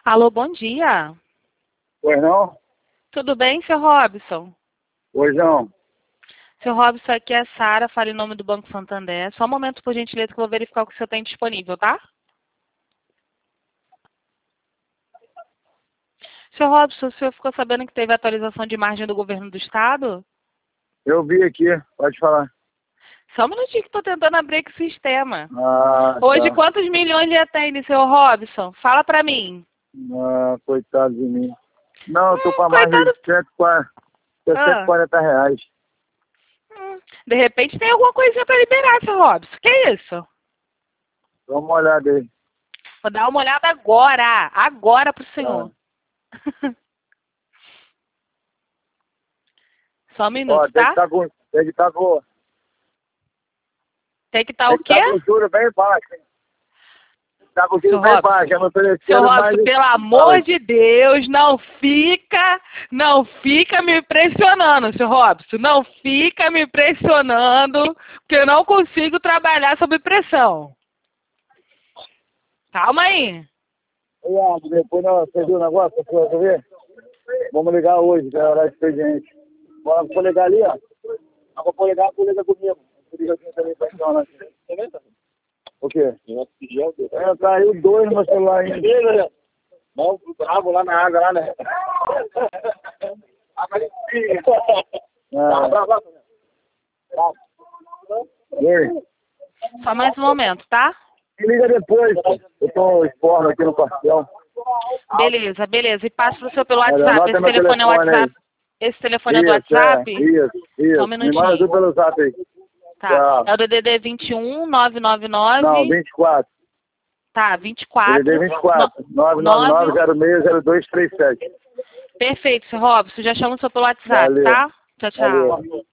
Alô, bom dia. Pois não? Tudo bem, seu Robson? Pois não. Seu Robson, aqui é a Sara, fala em nome do Banco Santander. Só um momento, por gentileza, que eu vou verificar o que o senhor tem disponível, tá? Seu Robson, o senhor ficou sabendo que teve atualização de margem do governo do estado? Eu vi aqui, pode falar. Só um minutinho que estou tentando abrir aqui o sistema. Ah, Hoje, tá. quantos milhões já tem, seu Robson? Fala pra mim. Ah, coitado de mim. Não, eu tô com a margem Coitado. de 140 reais. De repente tem alguma coisinha pra liberar, seu Robson. Que isso? Dá uma olhada aí. Vou dar uma olhada agora. Agora pro senhor. Só um Ó, minuto, tem que tá? estar com... Tem que estar com... Tem que estar Tem o que quê? estar com o juro bem baixo, hein? Tá com o Seu juro bem Robson, baixo. Eu não seu ofereceram mais... Robson, pelo Fala amor aí. de Deus, não fica me pressionando, seu Robson. Não fica me pressionando, porque eu não consigo trabalhar sob pressão. Calma aí. Ô, depois você viu o negócio pra você ver? Vamos ligar hoje, que é hora de expediente. Bora pra ligar ali, ó. Agora vou ligar, tu liga comigo. Tu liga aqui também pra senhora. O quê? É, caiu 2 no meu celular ainda. Não, bravo lá na água, lá, né? Oi. Só mais um momento, tá? Me liga depois, pô. Eu tô expondo aqui no quartel. Beleza, beleza. E passa pro seu pelo Olha, WhatsApp. anota Esse meu telefone é o telefone aí. WhatsApp. Esse telefone é do Isso, WhatsApp? Só um isso. Me manda tudo minutinho. pelo zap aí. Tá. Tchau. É o DDD 21 Não, 999. 24. Tá, 24. DDD 24. 9. 999060237. Perfeito, seu Robson. Já chama o seu pelo WhatsApp, Valeu. tá? Tchau, tchau. Valeu.